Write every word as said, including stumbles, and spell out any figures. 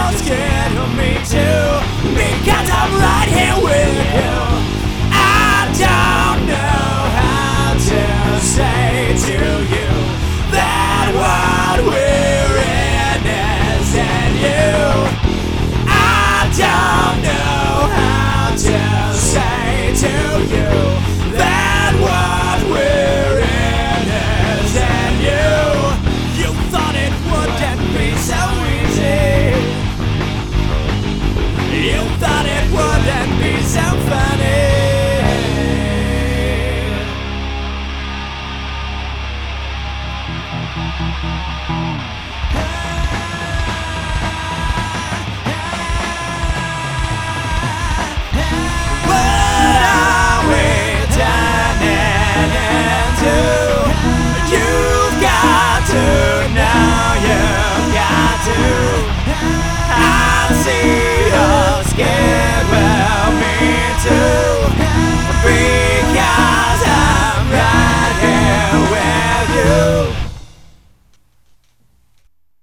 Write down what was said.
so scared of me too, because I'm right here with you. I don't know how to say to you that what we're in isn't you. I don't know how to say to you that what we're in isn't you. You thought it wouldn't be so easy. You thought it wouldn't be so funny.